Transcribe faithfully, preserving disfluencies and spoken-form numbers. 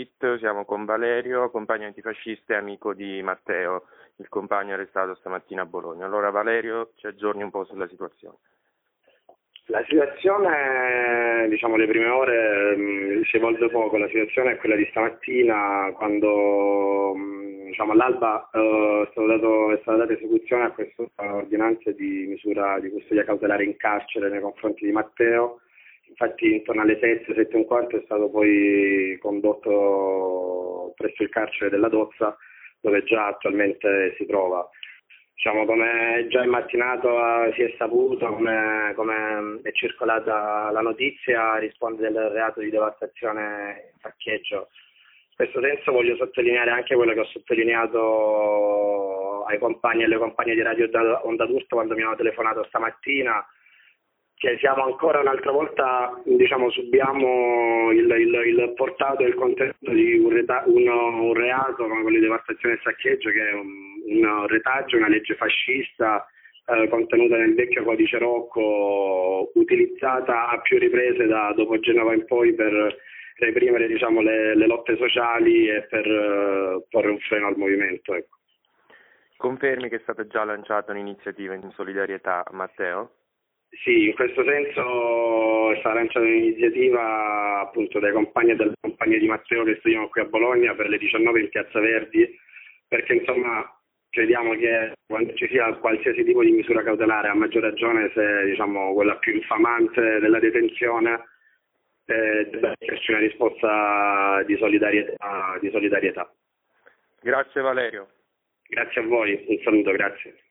It, siamo con Valerio, compagno antifascista e amico di Matteo, il compagno arrestato stamattina a Bologna. Allora Valerio, ci aggiorni un po' sulla situazione. La situazione, diciamo le prime ore mh, si evolve poco, la situazione è quella di stamattina quando mh, diciamo, all'alba eh, è, stato dato, è stata data esecuzione a questa ordinanza di misura di custodia cautelare in carcere nei confronti di Matteo. Infatti intorno alle sette, sette e un quarto è stato poi condotto presso il carcere della Dozza, dove già attualmente si trova. Diciamo, come già in mattinato uh, si è saputo, come, come è circolata la notizia, risponde del reato di devastazione e saccheggio. In questo senso voglio sottolineare anche quello che ho sottolineato ai compagni e alle compagne di Radio Onda d'Urto quando mi hanno telefonato stamattina, che siamo ancora un'altra volta, diciamo, subiamo il, il, il portato e il contenuto di un, reta, un, un reato come quello di devastazione e saccheggio, che è un, un retaggio, una legge fascista eh, contenuta nel vecchio codice Rocco, utilizzata a più riprese da dopo Genova in poi per reprimere, diciamo, le, le lotte sociali e per uh, porre un freno al movimento. Ecco. Confermi che è stata già lanciata un'iniziativa in solidarietà a Matteo? Sì, in questo senso è stata lanciata un'iniziativa appunto dai compagni e dalle compagne di Matteo che studiano qui a Bologna per le diciannove in Piazza Verdi, perché insomma crediamo che quando ci sia qualsiasi tipo di misura cautelare, a maggior ragione se diciamo quella più infamante della detenzione, eh, deve esserci una risposta di solidarietà, di solidarietà. Grazie Valerio. Grazie a voi, un saluto, grazie.